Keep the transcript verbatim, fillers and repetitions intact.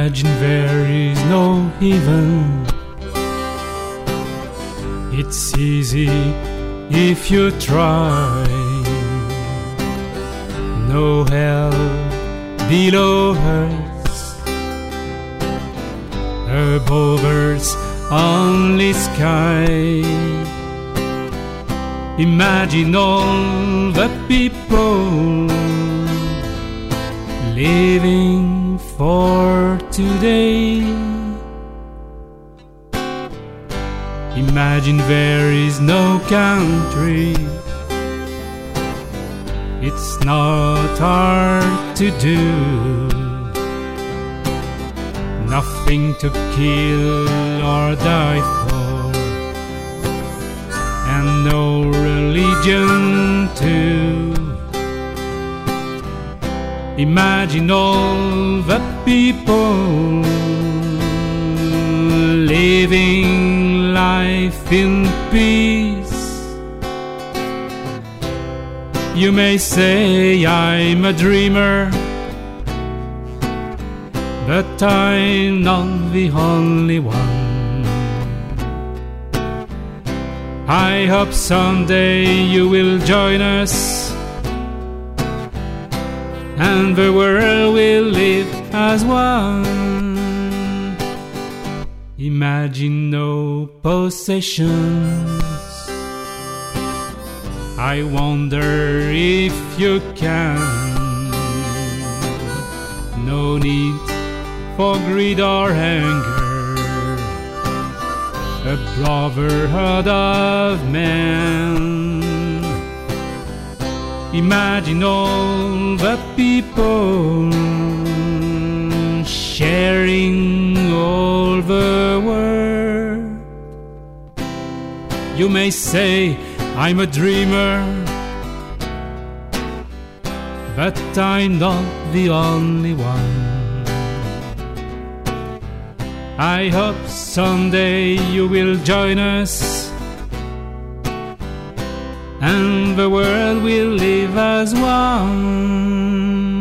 Imagine there is no heaven. It's easy if you try. No hell below us, above us only sky. Imagine all the people living for today. Imagine there is no country. It's not hard to do. Nothing to kill or die for, and no religion too. Imagine all the people living life in peace. You may say I'm a dreamer, but I'm not the only one. I hope someday you will join us, and the world will live as one. Imagine no possessions. I wonder if you can. No need for greed or anger, a brotherhood of men. Imagine all the people sharing all the world. You may say I'm a dreamer, but I'm not the only one. I hope someday you will join us, and the world will live as one.